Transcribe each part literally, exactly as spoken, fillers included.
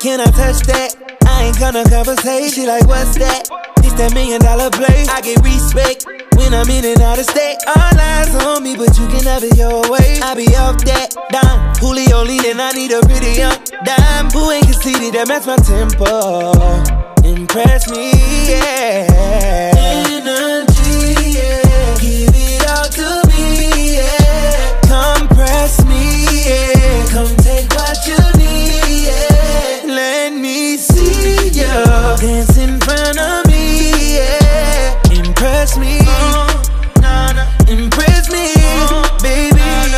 Can I touch that? I ain't gonna conversate. She like, what's that? It's that million dollar play. I get respect when I'm in and out of state. All eyes on me, but you can have it your way. I be off that dime, Julio lean, and I need a pretty young dime who ain't conceited, that match my tempo. Impress me, yeah. Energy, yeah. Give it all to me, yeah. Compress me, yeah. Come take what you need, yeah. Let me see you dance in front of me, yeah. Impress me, uh, nah, nah. Impress me, uh, baby.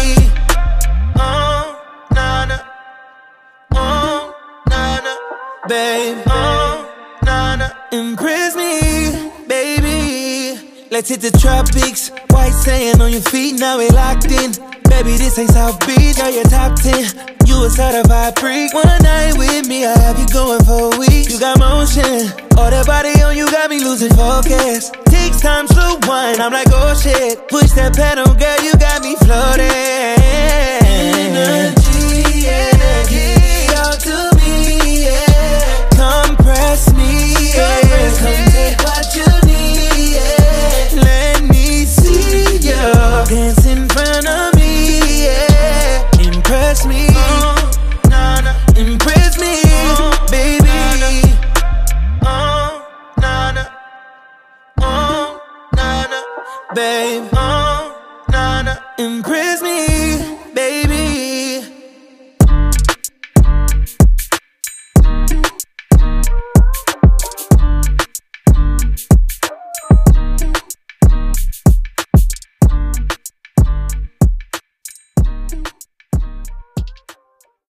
Uh, nah, nah. Uh, nah, nah. Babe, uh, nah, nah. Impress me, baby. Let's hit the tropics. White sand on your feet, now we locked in. Baby, this ain't South Beach, girl, you're top ten. You a certified freak. One night with me, I have you going for a week. You got motion, all that body on you got me losing focus. Takes time, slow wine, I'm like, oh shit. Push that pedal, girl, you got me floating. Energy, energy, talk to me, yeah. Compress me, yeah. Compress me. Come take what you need, yeah. Let me see you dance in front of me, yeah. Impress me, uh, nah, nah. Impress me, uh, baby. Uh, nah, nah. Uh, nah, nah. Babe, uh, nah, nah. Impress me.